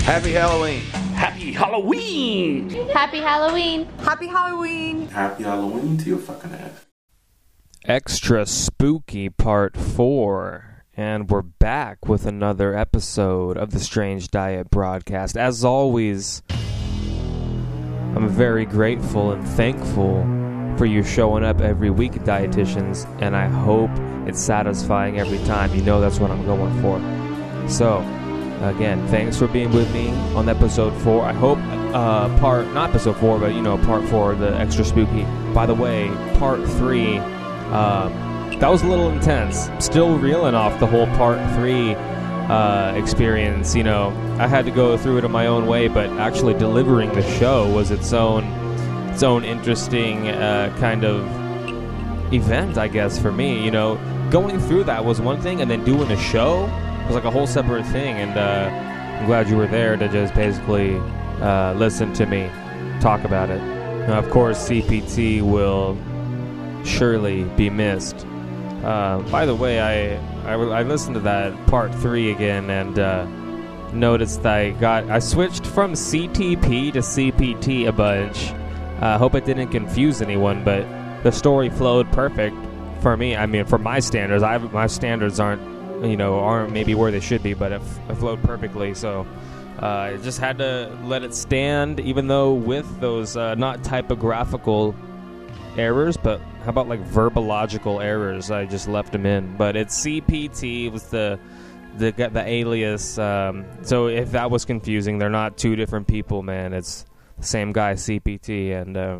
Happy Halloween. Happy Halloween! Happy Halloween! Happy Halloween! Happy Halloween to your fucking ass. Extra Spooky Part 4. And we're back with another episode of the Strange Diet broadcast. As always, I'm very grateful and thankful for you showing up every week, dietitians, and I hope it's satisfying every time. You know that's what I'm going for. So, again, thanks for being with me on episode 4. I hope not episode 4, but part 4, the Extra Spooky. By the way, part 3, that was a little intense. Still reeling off the whole part 3 experience. I had to go through it in my own way, but actually delivering the show was its own interesting kind of event, I guess, for me. Going through that was one thing, and then doing a show was like a whole separate thing, and I'm glad you were there to just basically listen to me talk about it. Now, of course, CPT will surely be missed. By the way, I listened to that part 3 again, and noticed I switched from CTP to CPT a bunch. Hope it didn't confuse anyone, but the story flowed perfect for me. I mean, for my standards, my standards aren't maybe where they should be, but it flowed perfectly. So I just had to let it stand, even though with those not typographical errors, but how about like verbological errors? I just left them in. But it's CPT was the alias. So if that was confusing, they're not two different people, man. It's the same guy, CPT, and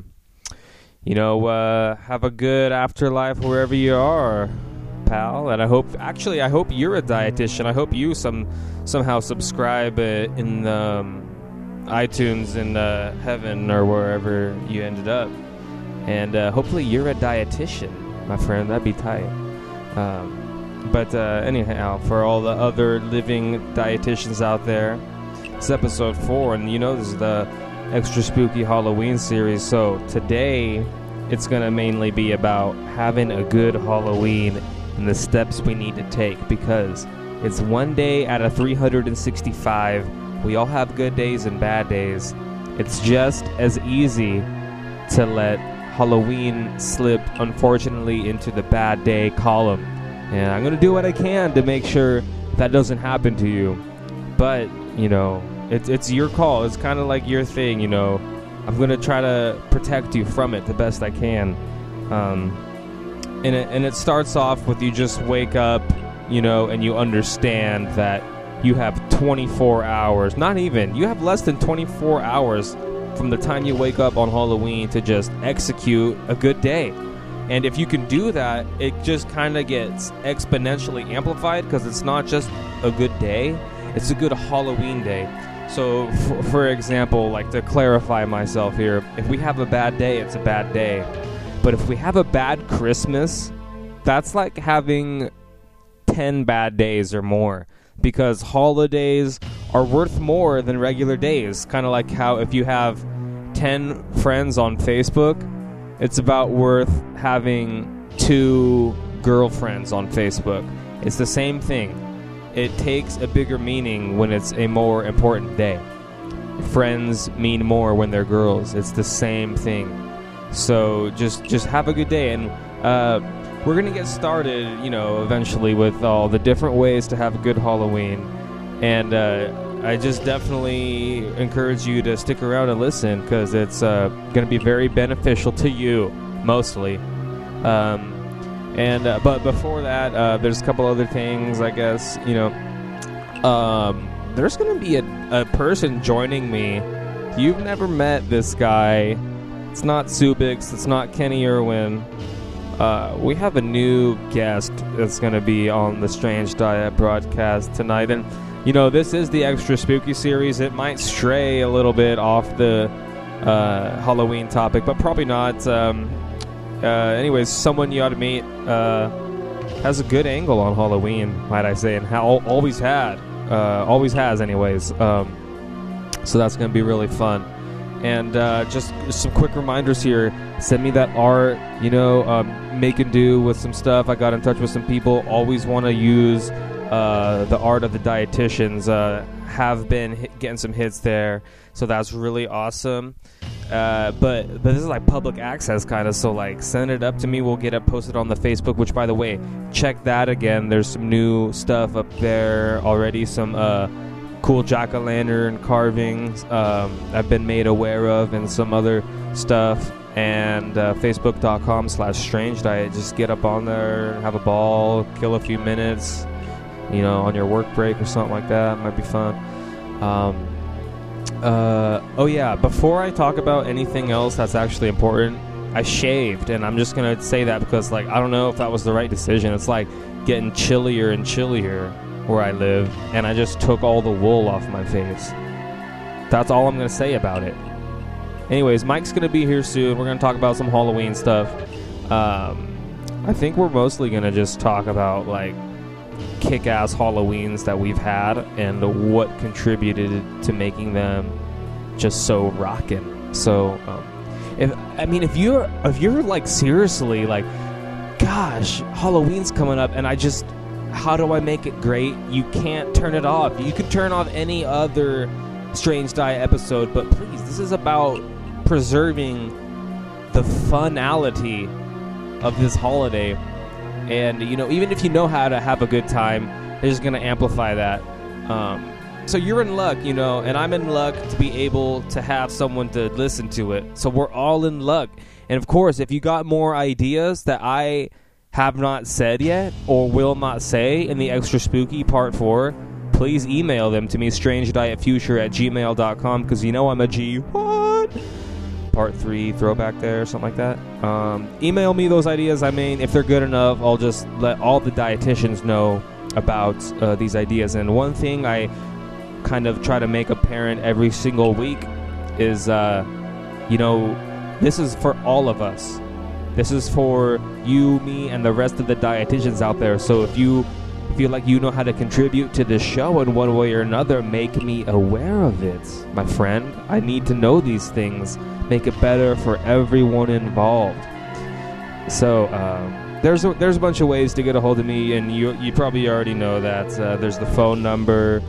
have a good afterlife wherever you are, pal. And I hope you're a dietitian. I hope you somehow subscribe in iTunes in heaven or wherever you ended up, and hopefully you're a dietitian, my friend. That'd be tight. But anyhow, for all the other living dietitians out there, it's episode 4, and this is the Extra Spooky Halloween series. So today it's going to mainly be about having a good Halloween and the steps we need to take, because it's one day out of 365. We all have good days and bad days. It's just as easy to let Halloween slip, unfortunately, into the bad day column. And I'm going to do what I can to make sure that doesn't happen to you. But, it's your call. It's kind of like your thing, I'm going to try to protect you from it the best I can. And it starts off with you just wake up, and you understand that you have 24 hours. Not even. You have less than 24 hours from the time you wake up on Halloween to just execute a good day. And if you can do that, it just kind of gets exponentially amplified, because it's not just a good day, it's a good Halloween day. So, for example, like to clarify myself here, if we have a bad day, it's a bad day. But if we have a bad Christmas, that's like having 10 bad days or more, because holidays are worth more than regular days. Kind of like how if you have 10 friends on Facebook, it's about worth having 2 girlfriends on Facebook. It's the same thing. It takes a bigger meaning when it's a more important day. Friends mean more when they're girls. It's the same thing. So just have a good day, and we're gonna get started, eventually with all the different ways to have a good Halloween. And I just definitely encourage you to stick around and listen, because it's gonna be very beneficial to you, mostly. But before that, there's a couple other things, I guess. There's gonna be a person joining me. You've never met this guy. It's not Subix. It's not Kenny Irwin. We have a new guest that's gonna be on the Strange Diet broadcast tonight, and this is the Extra Spooky series. It might stray a little bit off the Halloween topic, but probably not. Anyways, someone you ought to meet has a good angle on Halloween, might I say, and always has anyways. So that's going to be really fun. And just some quick reminders here. Send me that art, make and do with some stuff. I got in touch with some people. Always want to use The Art of the Dietitians, have been getting some hits there, so that's really awesome. But this is like public access kind of, so like send it up to me. We'll get it posted on the Facebook, which, by the way, check that again. There's some new stuff up there already, some cool jack-o'-lantern carvings I've been made aware of, and some other stuff. And facebook.com/strange diet. Just get up on there, have a ball, kill a few minutes, on your work break or something like that. Might be fun. Oh yeah, before I talk about anything else that's actually important, I shaved, and I'm just gonna say that because, like, I don't know if that was the right decision. It's like getting chillier and chillier where I live, and I just took all the wool off my face. That's all I'm gonna say about it. Anyways, Mike's gonna be here soon. We're gonna talk about some Halloween stuff. I think we're mostly gonna just talk about like kick-ass Halloweens that we've had and what contributed to making them just so rockin'. So, if you're like seriously like, gosh, Halloween's coming up, and how do I make it great? You can't turn it off. You could turn off any other Strange Diet episode, but please, this is about preserving the funality of this holiday. And, even if you know how to have a good time, they're just going to amplify that. So you're in luck, and I'm in luck to be able to have someone to listen to it. So we're all in luck. And, of course, if you got more ideas that I have not said yet or will not say in the Extra Spooky Part 4, please email them to me, strangedietfuture@gmail.com, because I'm a G. What? Part 3 throwback there, something like that. Email me those ideas. If they're good enough, I'll just let all the dietitians know about these ideas. And one thing I kind of try to make apparent every single week is, this is for all of us. This is for you, me, and the rest of the dietitians out there. So if you feel like you know how to contribute to this show in one way or another, make me aware of it, my friend. I need to know these things. Make it better for everyone involved. So there's a bunch of ways to get a hold of me, and you probably already know that. There's the phone number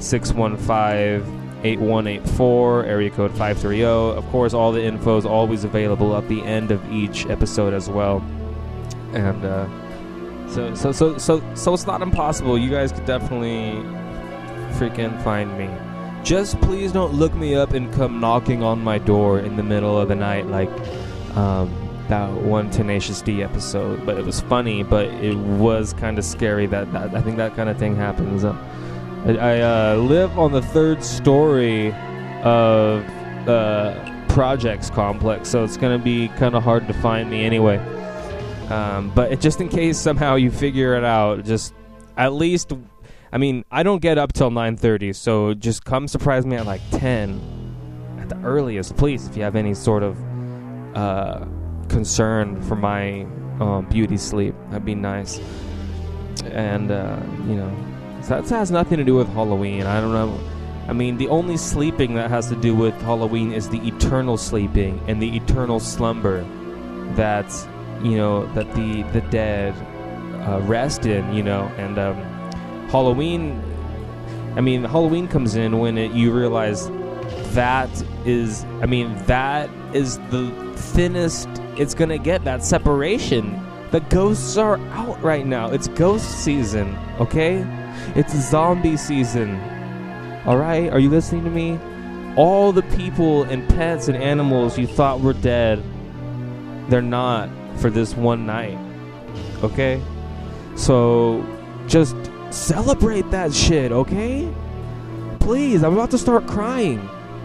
615-8184, area code 530. Of course, all the info is always available at the end of each episode as well. And so it's not impossible. You guys could definitely freaking find me. Just please don't look me up and come knocking on my door in the middle of the night like that one Tenacious D episode. But it was funny, but it was kind of scary that I think that kind of thing happens. I live on the 3rd story of Projects Complex, so it's going to be kind of hard to find me anyway. But just in case somehow you figure it out, just at least... I don't get up till 9:30, so just come surprise me at like 10 at the earliest, please, if you have any sort of concern for my beauty sleep. That'd be nice. And, that has nothing to do with Halloween. I don't know. The only sleeping that has to do with Halloween is the eternal sleeping and the eternal slumber that, that the dead rest in, and... Halloween comes in when you realize that is the thinnest it's gonna get, that separation. The ghosts are out right now. It's ghost season, okay? It's zombie season. Alright? Are you listening to me? All the people and pets and animals you thought were dead, they're not for this one night. Okay? So just celebrate that shit, okay? Please, I'm about to start crying.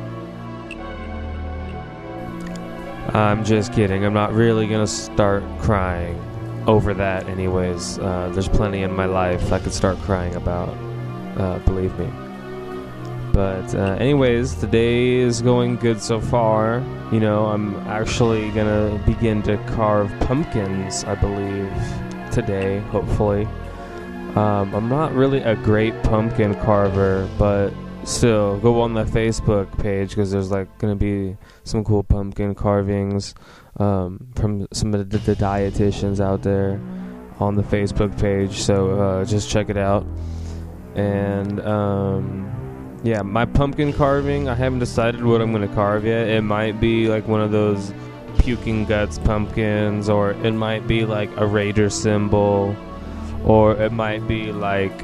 I'm just kidding. I'm not really gonna start crying over that anyways. There's plenty in my life I could start crying about, believe me. But anyways, today is going good so far. I'm actually gonna begin to carve pumpkins, I believe, today, hopefully. I'm not really a great pumpkin carver, but still, go on the Facebook page because there's going to be some cool pumpkin carvings from some of the dietitians out there on the Facebook page. So just check it out. And yeah, my pumpkin carving, I haven't decided what I'm gonna carve yet. It might be like one of those puking guts pumpkins, or it might be like a raider symbol, or it might be like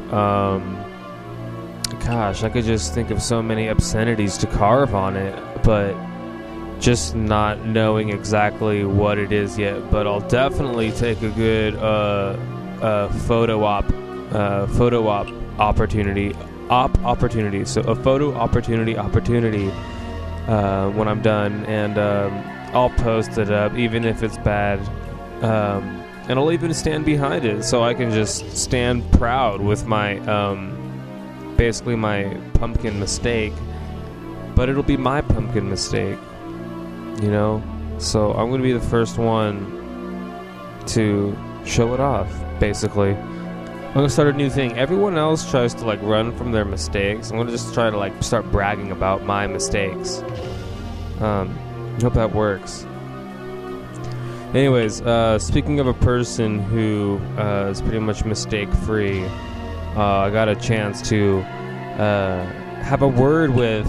gosh, I could just think of so many obscenities to carve on it, but just not knowing exactly what it is yet. But I'll definitely take a good photo op opportunity. So a photo opportunity when I'm done, and I'll post it up even if it's bad, and I'll even stand behind it so I can just stand proud with my basically my pumpkin mistake, but it'll be my pumpkin mistake, you know. So I'm gonna be the first one to show it off, basically. I'm gonna start a new thing. Everyone else tries to like run from their mistakes. I'm gonna just try to like start bragging about my mistakes. I hope that works. Anyways, speaking of a person who is pretty much mistake-free, I got a chance to have a word with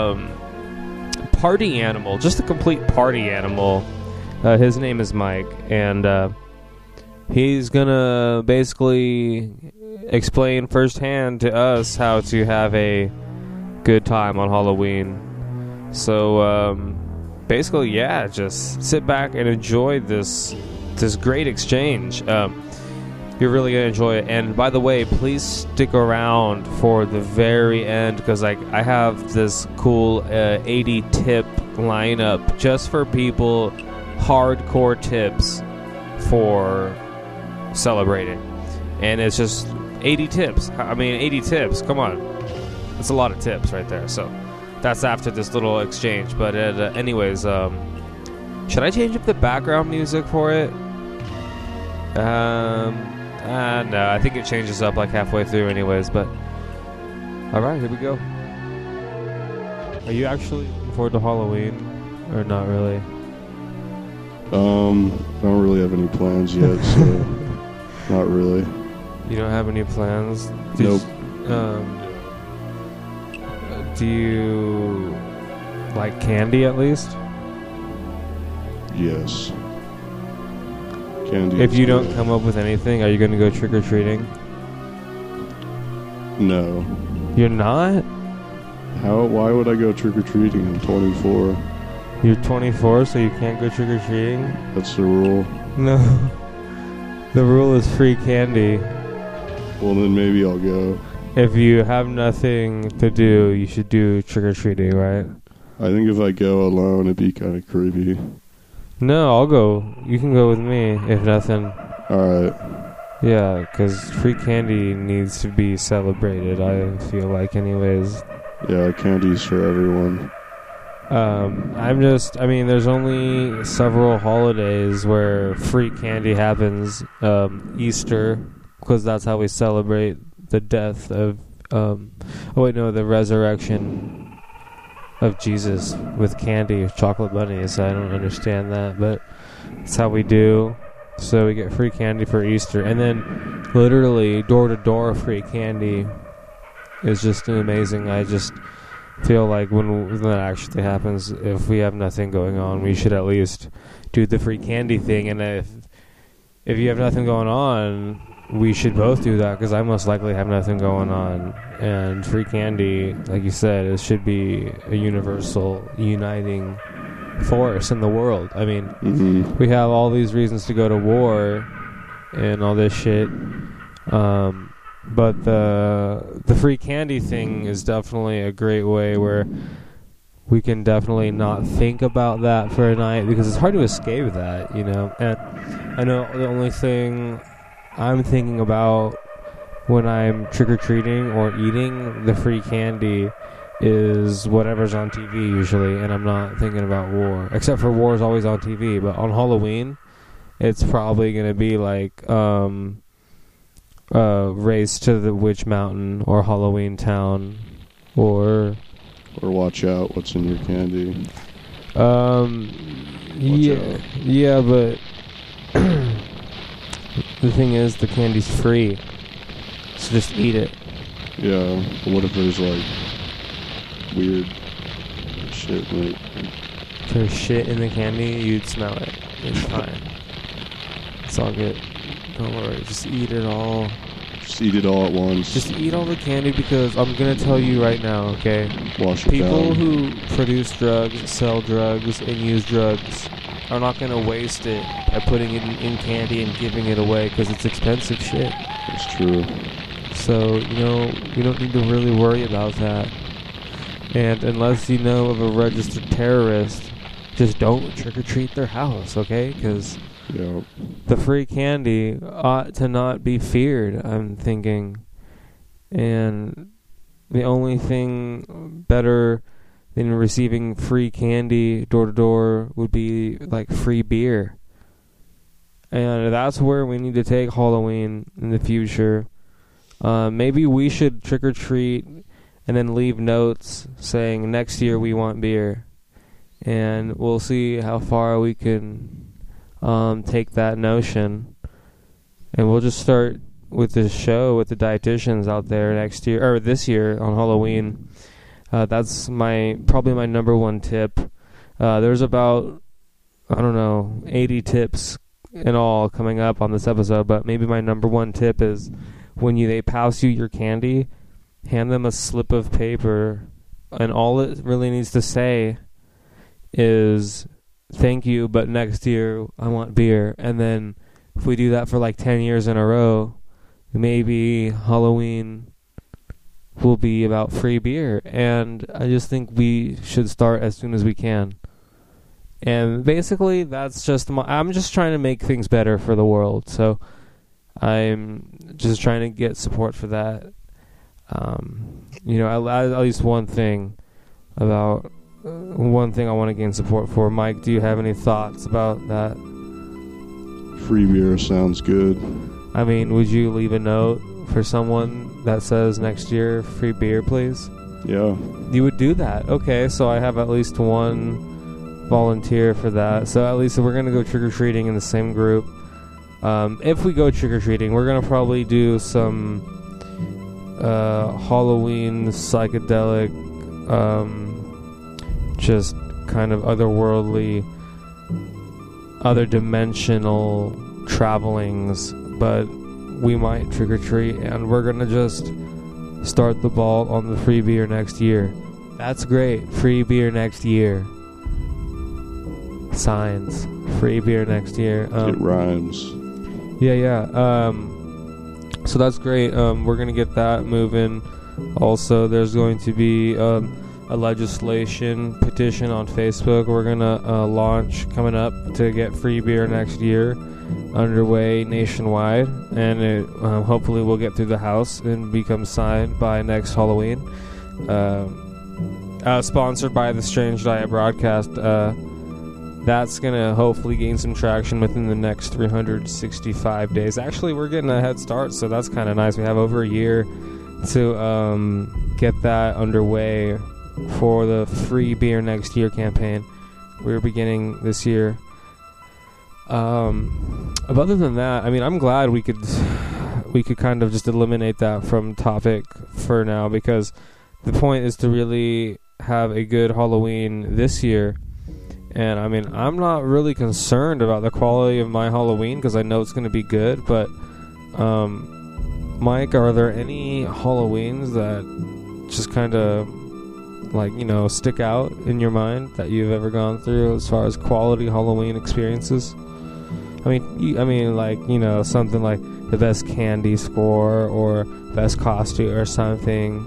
Party Animal, just a complete party animal. His name is Mike, and he's gonna basically explain firsthand to us how to have a good time on Halloween. So basically, yeah, just sit back and enjoy this great exchange. You're really gonna enjoy it. And by the way, please stick around for the very end, because like I have this cool 80 tip lineup just for people, hardcore tips for celebrating. And it's just 80 tips. I mean, 80 tips, come on, that's a lot of tips right there. So that's after this little exchange. But anyways, should I change up the background music for it? No, I think it changes up like halfway through anyways. But alright, here we go. Are you actually looking forward to Halloween, or not really? I don't really have any plans yet, so not really. You don't have any plans? Nope. Do you like candy at least? Yes. Candy. If you don't come up with anything, are you going to go trick-or-treating? No. You're not? How? Why would I go trick-or-treating? I'm 24. You're 24, so you can't go trick-or-treating? That's the rule. No. The rule is free candy. Well, then maybe I'll go. If you have nothing to do, you should do trick-or-treating, right? I think if I go alone, it'd be kind of creepy. No, I'll go. You can go with me, if nothing. Alright. Yeah, because free candy needs to be celebrated, I feel like, anyways. Yeah, candy's for everyone. There's only several holidays where free candy happens. Easter, because that's how we celebrate the death of, the resurrection of Jesus with candy, chocolate bunnies. I don't understand that, but it's how we do. So we get free candy for Easter, and then literally door to door free candy is just amazing. I just feel like when that actually happens, if we have nothing going on, we should at least do the free candy thing. And if you have nothing going on, we should both do that, because I most likely have nothing going on. And free candy, like you said, it should be a universal uniting force in the world. I mean, we have all these reasons to go to war and all this shit, but the free candy thing is definitely a great way where we can definitely not think about that for a night, because it's hard to escape that, you know. And I know the only thing I'm thinking about when I'm trick-or-treating or eating the free candy is whatever's on TV usually, and I'm not thinking about war. Except for war is always on TV, but on Halloween, it's probably going to be like Race to the Witch Mountain or Halloween Town or Watch Out, What's in Your Candy. Yeah, but the thing is, the candy's free, so just eat it. Yeah, but what if there's like weird shit in it? If there's shit in the candy, you'd smell it. It's fine. It's all good. Don't worry. Just eat it all. Just eat it all at once. Just eat all the candy, because I'm going to tell you right now, okay? Wash it People down. who produce drugs, sell drugs, and use drugs are not going to waste it by putting it in candy and giving it away, because it's expensive shit. That's true. So, you don't need to really worry about that. And unless you know of a registered terrorist, just don't trick-or-treat their house, okay? Because Yeah. the free candy ought to not be feared, I'm thinking. And the only thing better than receiving free candy door-to-door would be, like, free beer. And that's where we need to take Halloween in the future. Maybe we should trick-or-treat and then leave notes saying, next year we want beer. And we'll see how far we can take that notion. And we'll just start with this show with the dietitians out there next year, or this year on Halloween. That's probably my number one tip. There's about, 80 tips in all coming up on this episode, but maybe my number one tip is when they pass you your candy, hand them a slip of paper, and all it really needs to say is, thank you, but next year I want beer. And then if we do that for like 10 years in a row, maybe Halloween will be about free beer. And I just think we should start as soon as we can. And basically, that's I'm just trying to make things better for the world. So I'm just trying to get support for that. At least one thing I want to gain support for. Mike, do you have any thoughts about that? Free beer sounds good. I mean, would you leave a note for someone that says next year, free beer, please? Yeah. You would do that. Okay, so I have at least one volunteer for that. So at least we're going to go trick-or-treating in the same group. If we go trick-or-treating, we're going to probably do some Halloween psychedelic, just kind of otherworldly, other dimensional travelings, but we might trick-or-treat, and we're going to just start the ball on the free beer next year. That's great. Free beer next year. Signs. Free beer next year. It rhymes. Yeah. So that's great. We're going to get that moving. Also, there's going to be a legislation petition on Facebook we're going to launch coming up to get free beer next year underway nationwide. And it hopefully will get through the House and become signed by next Halloween. Sponsored by the Strange Diet Broadcast. That's going to hopefully gain some traction within the next 365 days. Actually, we're getting a head start, so that's kind of nice. We have over a year to get that underway for the free beer next year campaign. We're beginning this year. But other than that, I mean, I'm glad we could kind of just eliminate that from topic for now, because the point is to really have a good Halloween this year. And I mean, I'm not really concerned about the quality of my Halloween because I know it's going to be good. But, Mike, are there any Halloweens that just kind of, stick out in your mind that you've ever gone through as far as quality Halloween experiences? I mean, something like the best candy score or best costume or something.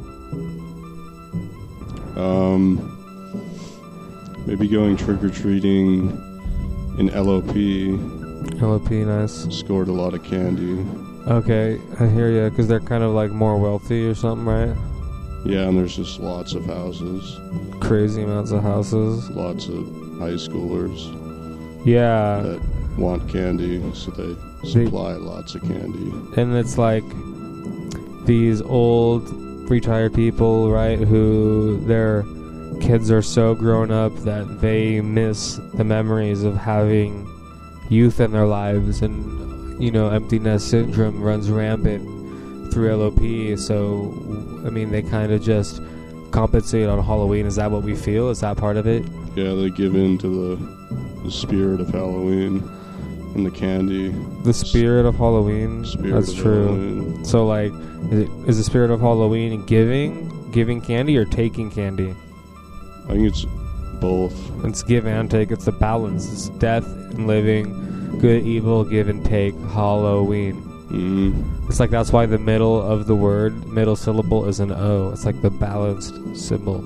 Maybe going trick-or-treating in LOP. LOP, nice. Scored a lot of candy. Okay, I hear you, because they're kind of more wealthy or something, right? Yeah, and there's just lots of houses. Crazy amounts of houses. Lots of high schoolers. Yeah. That want candy, so they supply lots of candy. And it's these old retired people, right, who their kids are so grown up that they miss the memories of having youth in their lives, and empty nest syndrome runs rampant through LOP. So, I mean, they kind of just compensate on Halloween. Is that what we feel? Is that part of it? Yeah, they give in to the spirit of Halloween and the candy. The spirit of Halloween? That's true. Halloween. So, like, is the spirit of Halloween giving candy or taking candy? I think it's both. It's give and take. It's the balance. It's death and living, good, evil, give and take, Halloween. Mm-hmm. It's like that's why the middle of the word, middle syllable, is an O. It's like the balanced symbol.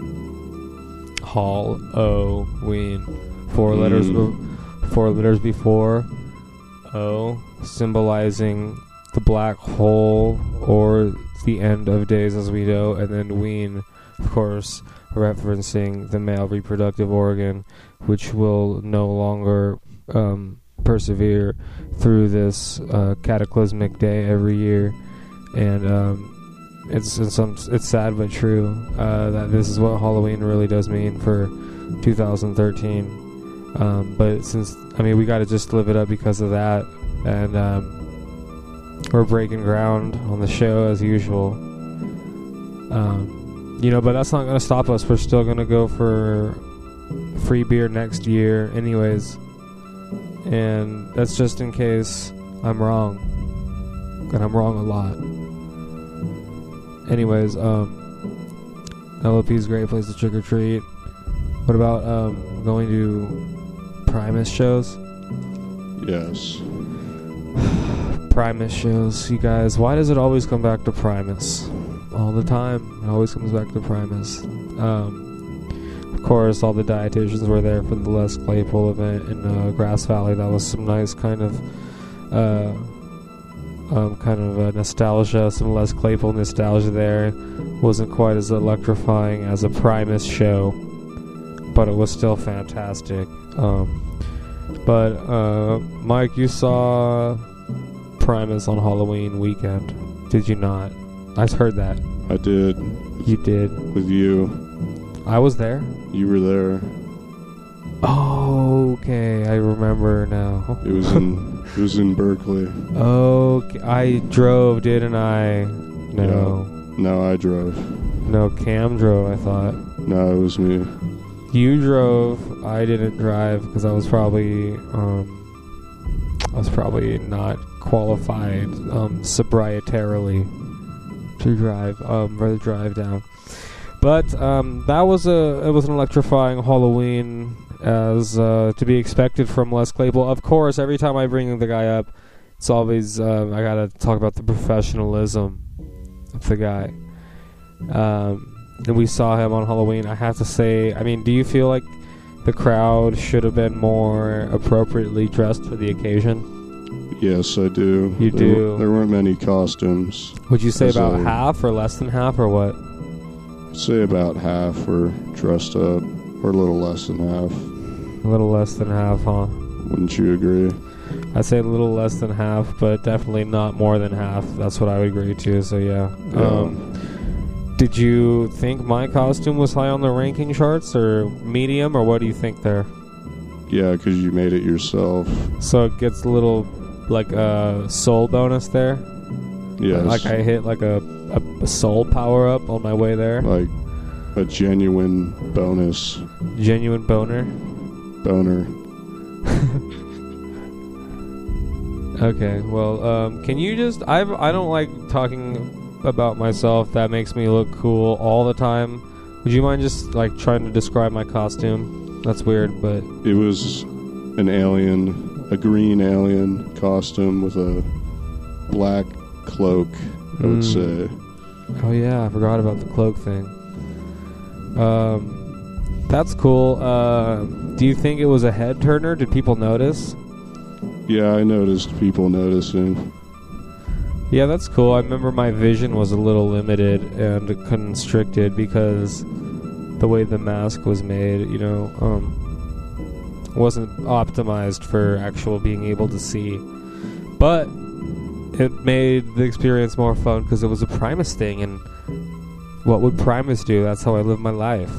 Halloween. Four letters before O, symbolizing the black hole or the end of days as we know, and then ween, of course, referencing the male reproductive organ, which will no longer persevere through this cataclysmic day every year. And it's sad but true that this is what Halloween really does mean for 2013. But since, I mean, we got to just live it up because of that, and we're breaking ground on the show as usual. But that's not going to stop us. We're still going to go for free beer next year anyways. And that's just in case I'm wrong. And I'm wrong a lot. Anyways, LOP is a great place to trick or treat. What about going to Primus shows? Yes. Primus shows, you guys. Why does it always come back to Primus? All the time. It always comes back to Primus. Of course, all the dietitians were there for the Les Claypool event in Grass Valley. That was some nice kind of nostalgia, some Les Claypool nostalgia there. Wasn't quite as electrifying as a Primus show, but it was still fantastic. But Mike, you saw Primus on Halloween weekend, did you not? I heard that. I did. You did? With you. I was there? You were there. Oh, okay. I remember now. It was in Berkeley. Okay. I drove, didn't I? No. Yeah. No, I drove. No, Cam drove, I thought. No, it was me. You drove. I didn't drive because I was probably not qualified sobrietarily to drive down. But it was an electrifying Halloween, as to be expected from Les Claypool. Of course, every time I bring the guy up, it's always I gotta talk about the professionalism of the guy. And we saw him on Halloween. I have to say, I mean, do you feel like the crowd should have been more appropriately dressed for the occasion? Yes, I do. You do? There weren't many costumes. Would you say about half or less than half or what? I'd say about half were dressed up, or a little less than half. A little less than half, huh? Wouldn't you agree? I'd say a little less than half, but definitely not more than half. That's what I would agree to, so yeah. Did you think my costume was high on the ranking charts, or medium, or what do you think there? Yeah, because you made it yourself. So it gets a little, like a soul bonus there? Yes. Like I hit like a soul power-up on my way there? Like a genuine bonus. Genuine boner? Boner. Okay, well, can you just... I don't like talking about myself. That makes me look cool all the time. Would you mind just, like, trying to describe my costume? That's weird, but... It was an alien, a green alien costume with a black cloak, I would say. Oh, yeah, I forgot about the cloak thing. That's cool. Do you think it was a head turner? Did people notice? Yeah, I noticed people noticing. Yeah, that's cool. I remember my vision was a little limited and constricted because the way the mask was made, wasn't optimized for actual being able to see. But it made the experience more fun because it was a Primus thing, and what would Primus do? That's how I live my life.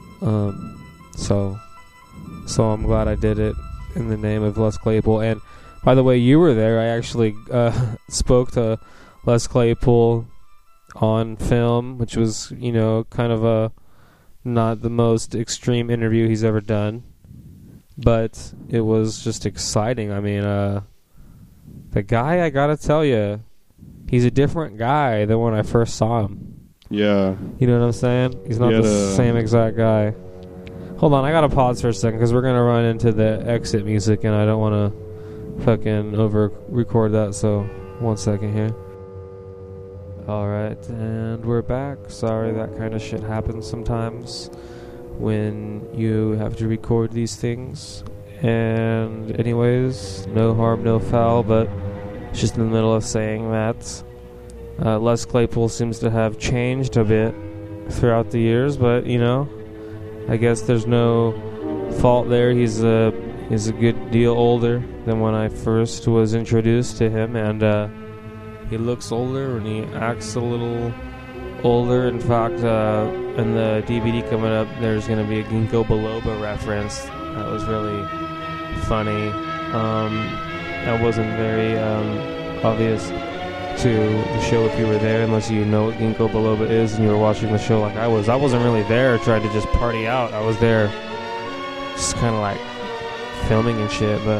So I'm glad I did it in the name of Les Claypool. And by the way, you were there. I actually spoke to Les Claypool on film, which was, kind of a not the most extreme interview he's ever done. But it was just exciting. I mean, the guy, I gotta tell you, he's a different guy than when I first saw him. Yeah. You know what I'm saying? He's not the same exact guy. Hold on, I gotta pause for a second because we're gonna run into the exit music and I don't want to fucking over-record that, so 1 second here. Alright, and we're back. Sorry, that kind of shit happens sometimes when you have to record these things. And anyways, no harm, no foul, but just in the middle of saying that, Les Claypool seems to have changed a bit throughout the years, but, I guess there's no fault there. He's a good deal older than when I first was introduced to him, and he looks older and he acts a little older. In fact, in the DVD coming up, there's going to be a Ginkgo biloba reference. That was really funny. That wasn't very obvious to the show if you were there, unless you know what Ginkgo biloba is and you were watching the show like I was. I wasn't really there trying to just party out. I was there just kind of like filming and shit, but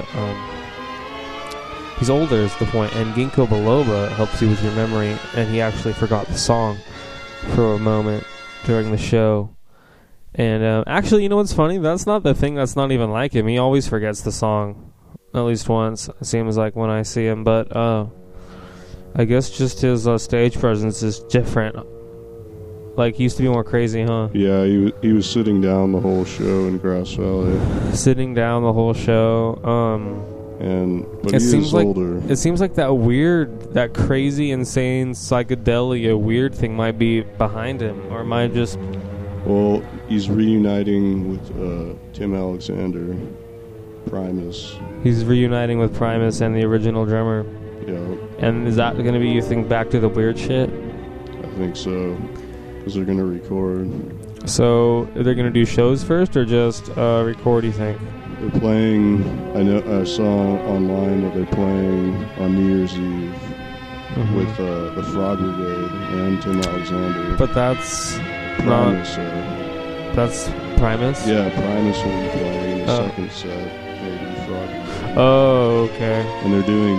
he's older is the point, and Ginkgo biloba helps you with your memory, and he actually forgot the song for a moment during the show. And actually, you know what's funny? That's not the thing that's not even like him. He always forgets the song at least once, it seems like, when I see him, but I guess just his stage presence is different. Like, he used to be more crazy, huh? Yeah, he was sitting down the whole show in Grass Valley. Sitting down the whole show. But he is older. It seems like that crazy, insane psychedelia weird thing might be behind him, or am I just... Well, he's reuniting with Tim Alexander, Primus. He's reuniting with Primus and the original drummer. Yeah. And is that going to be, you think, back to the weird shit? I think so, because they're going to record. So, are they going to do shows first, or just record, you think? They're playing, I saw online that they're playing on New Year's Eve with the Frog Brigade and Tim Alexander. But that's Primus. That's Primus? Yeah, Primus will be playing the second set, maybe Frog Brigade. Oh, okay. And they're doing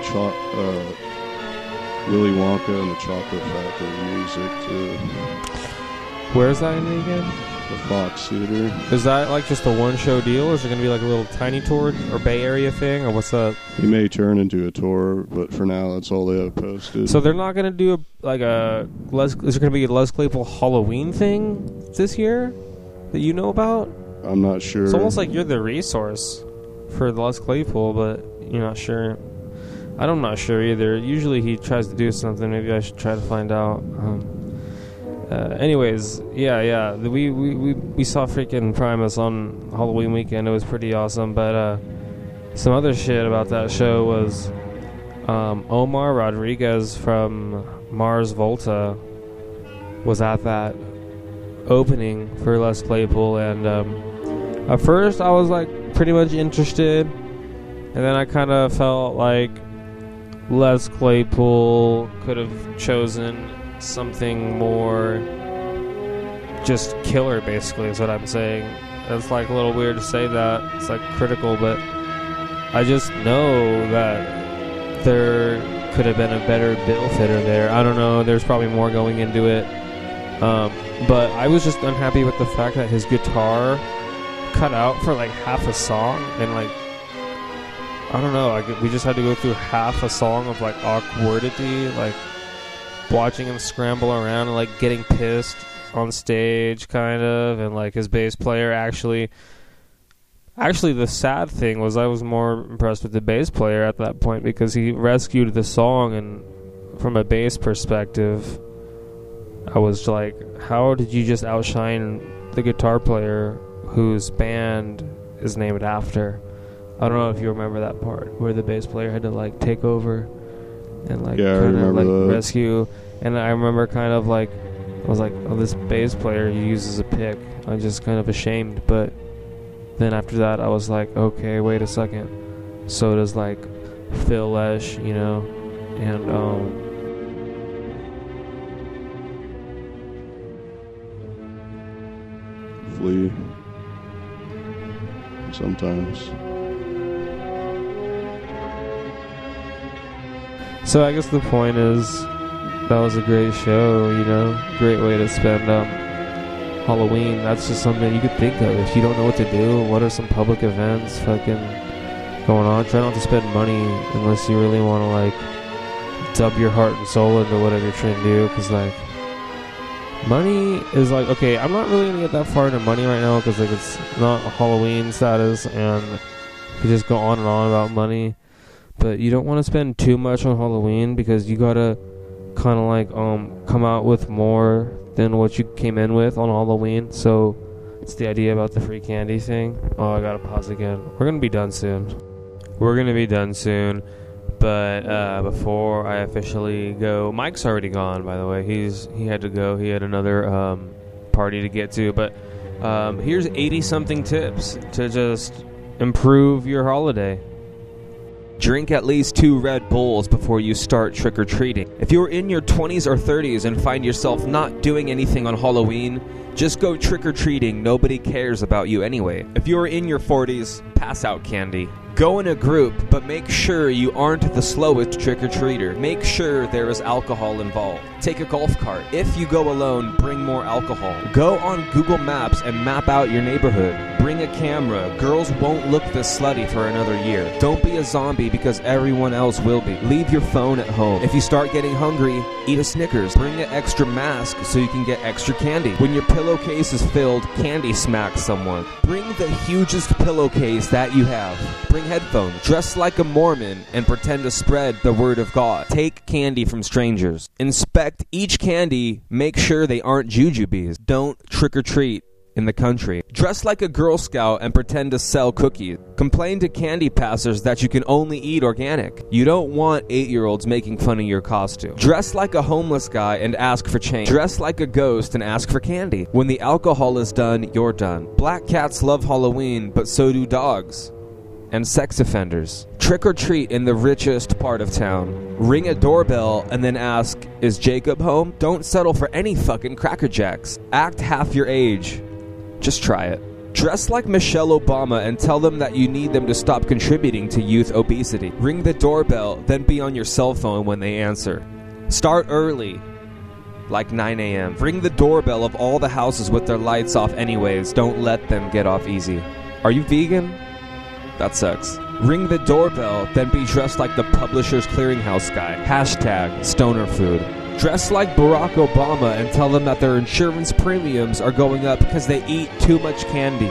Willy Wonka and the Chocolate Factory music too. Where's that in again? The Fox Theater. Is that like just a one-show deal, or is it going to be like a little tiny tour or Bay Area thing, or what's up? He may turn into a tour, but for now that's all they have posted. So they're not going to do is there going to be a Les Claypool Halloween thing this year that you know about? I'm not sure. It's almost like you're the resource for Les Claypool, but you're not sure. I'm not sure either. Usually he tries to do something. Maybe I should try to find out. Anyways, yeah. We saw freaking Primus on Halloween weekend. It was pretty awesome. But some other shit about that show was Omar Rodriguez from Mars Volta was at that opening for Les Claypool, and at first I was like pretty much interested, and then I kind of felt like Les Claypool could have chosen something more just killer, basically, is what I'm saying. It's like a little weird to say that. It's like critical, but I just know that there could have been a better bill fitter there. I don't know. There's probably more going into it. But I was just unhappy with the fact that his guitar cut out for like half a song, and like, I don't know, we just had to go through half a song of like awkwardity, like watching him scramble around and like getting pissed on stage, kind of, and like his bass player actually the sad thing was I was more impressed with the bass player at that point, because he rescued the song, and from a bass perspective I was like, how did you just outshine the guitar player whose band is named after? I don't know if you remember that part where the bass player had to like take over and like kind of like rescue. And I remember kind of like, I was like, oh, this bass player he uses a pick. I'm just kind of ashamed. But then after that I was like, okay, wait a second. So does like Phil Lesh, you know, and flee sometimes. So I guess the point is, that was a great show, you know, great way to spend Halloween. That's just something you could think of if you don't know what to do. What are some public events fucking going on? Try not to spend money unless you really want to, like, dub your heart and soul into whatever you're trying to do, because, like, money is like, okay, I'm not really going to get that far into money right now, because, like, it's not Halloween status, and you just go on and on about money, but you don't want to spend too much on Halloween, because you gotta kind of, like, come out with more than what you came in with on Halloween. So it's the idea about the free candy thing. Oh, I gotta pause again. We're gonna be done soon. But before I officially go, Mike's already gone, by the way. He had to go. He had another party to get to. But here's 80-something tips to just improve your holiday. Drink at least 2 Red Bulls before you start trick-or-treating. If you're in your 20s or 30s and find yourself not doing anything on Halloween, just go trick-or-treating. Nobody cares about you anyway. If you're in your 40s, pass out candy. Go in a group, but make sure you aren't the slowest trick-or-treater. Make sure there is alcohol involved. Take a golf cart. If you go alone, bring more alcohol. Go on Google Maps and map out your neighborhood. Bring a camera. Girls won't look this slutty for another year. Don't be a zombie because everyone else will be. Leave your phone at home. If you start getting hungry, eat a Snickers. Bring an extra mask so you can get extra candy. When your pillowcase is filled, candy smack someone. Bring the hugest pillowcase that you have. Bring headphones. Dress like a Mormon and pretend to spread the word of God. Take candy from strangers. Inspect each candy. Make sure they aren't jujubes. Don't trick-or-treat in the country. Dress like a Girl Scout and pretend to sell cookies. Complain to candy passers that you can only eat organic. You don't want 8-year-olds making fun of your costume. Dress like a homeless guy and ask for change. Dress like a ghost and ask for candy. When the alcohol is done, you're done. Black cats love Halloween, but so do dogs and sex offenders. Trick or treat in the richest part of town. Ring a doorbell and then ask, is Jacob home? Don't settle for any fucking Cracker Jacks. Act half your age. Just try it. Dress like Michelle Obama and tell them that you need them to stop contributing to youth obesity. Ring the doorbell, then be on your cell phone when they answer. Start early, like 9 a.m. Ring the doorbell of all the houses with their lights off anyways. Don't let them get off easy. Are you vegan? That sucks. Ring the doorbell, then be dressed like the Publishers Clearinghouse guy. Hashtag stoner food. Dress like Barack Obama and tell them that their insurance premiums are going up because they eat too much candy.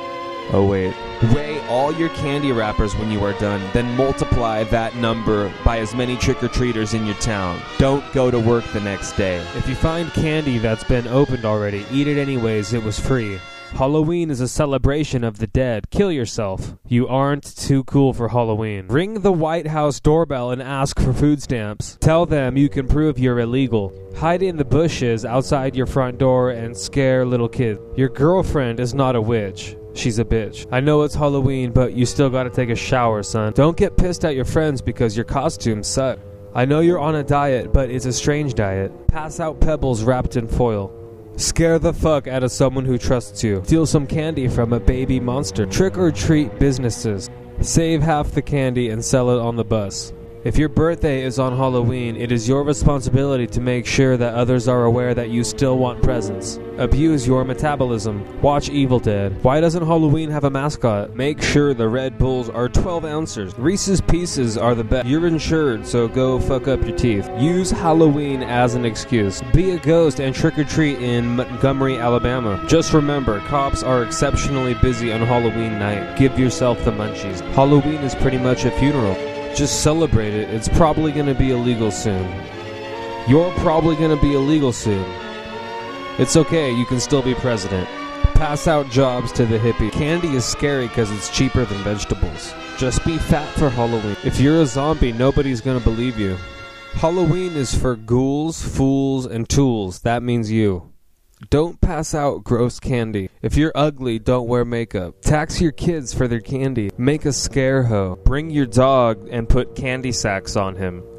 Oh wait. Weigh all your candy wrappers when you are done, then multiply that number by as many trick-or-treaters in your town. Don't go to work the next day. If you find candy that's been opened already, eat it anyways, it was free. Halloween is a celebration of the dead. Kill yourself. You aren't too cool for Halloween. Ring the White House doorbell and ask for food stamps. Tell them you can prove you're illegal. Hide in the bushes outside your front door and scare little kids. Your girlfriend is not a witch. She's a bitch. I know it's Halloween, but you still gotta take a shower, son. Don't get pissed at your friends because your costumes suck. I know you're on a diet, but it's a strange diet. Pass out pebbles wrapped in foil. Scare the fuck out of someone who trusts you. Steal some candy from a baby monster. Trick or treat businesses. Save half the candy and sell it on the bus. If your birthday is on Halloween, it is your responsibility to make sure that others are aware that you still want presents. Abuse your metabolism. Watch Evil Dead. Why doesn't Halloween have a mascot? Make sure the Red Bulls are 12 ounces. Reese's Pieces are the best. You're insured, so go fuck up your teeth. Use Halloween as an excuse. Be a ghost and trick-or-treat in Montgomery, Alabama. Just remember, cops are exceptionally busy on Halloween night. Give yourself the munchies. Halloween is pretty much a funeral. Just celebrate it. It's probably going to be illegal soon. You're probably going to be illegal soon. It's okay, you can still be president. Pass out jobs to the hippie. Candy is scary because it's cheaper than vegetables. Just be fat for Halloween. If you're a zombie, nobody's going to believe you. Halloween is for ghouls, fools, and tools. That means you. Don't pass out gross candy. If you're ugly, don't wear makeup. Tax your kids for their candy. Make a scare hoe. Bring your dog and put candy sacks on him.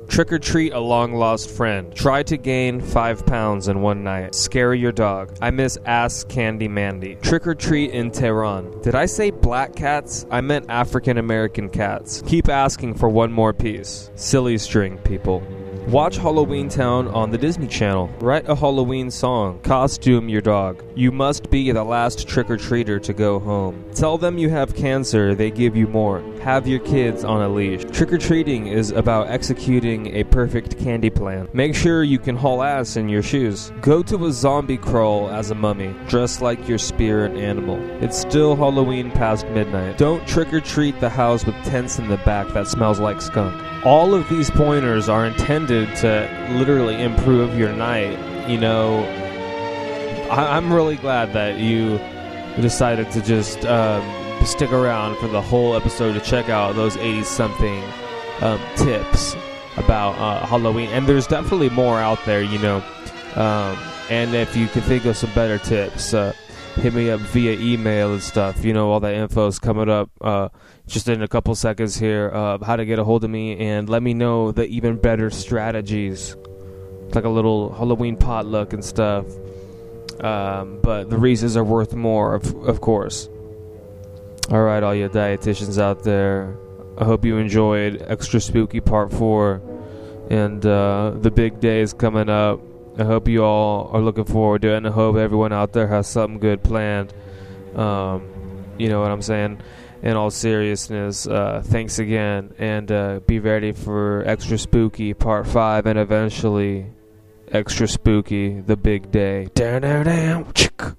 Trick or treat a long-lost friend. Try to gain 5 pounds in one night. Scare your dog. I miss ass candy Mandy. Trick or treat in Tehran. Did I say black cats? I meant African-American cats. Keep asking for one more piece. Silly string, people. Watch Halloween Town on the Disney Channel. Write a Halloween song. Costume your dog. You must be the last trick-or-treater to go home. Tell them you have cancer, they give you more. Have your kids on a leash. Trick-or-treating is about executing a perfect candy plan. Make sure you can haul ass in your shoes. Go to a zombie crawl as a mummy. Dress like your spirit animal. It's still Halloween past midnight. Don't trick-or-treat the house with tents in the back that smells like skunk. All of these pointers are intended to literally improve your night. You know, I'm really glad that you decided to just stick around for the whole episode to check out those 80-something tips about Halloween. And there's definitely more out there, you know. And if you can think of some better tips, hit me up via email and stuff. You know, all that info is coming up just in a couple seconds here of how to get a hold of me, and let me know the even better strategies, like a little Halloween potluck and stuff. But the reasons are worth more, of course. All right, all you dietitians out there, I hope you enjoyed Extra Spooky Part 4, and the big day is coming up. I hope you all are looking forward to it, and I hope everyone out there has something good planned. You know what I'm saying? In all seriousness, thanks again, and be ready for Extra Spooky Part 5, and eventually Extra Spooky, the big day. Down.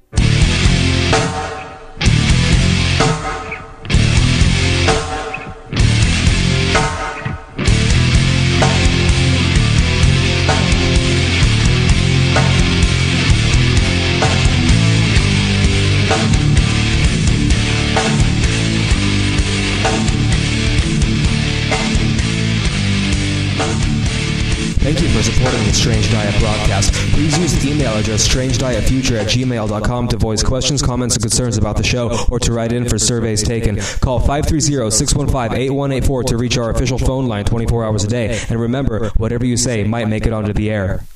Thank you for supporting the Strange Diet broadcast. Please use the email address strangedietfuture@gmail.com to voice questions, comments, and concerns about the show, or to write in for surveys taken. Call 530-615-8184 to reach our official phone line 24 hours a day. And remember, whatever you say might make it onto the air.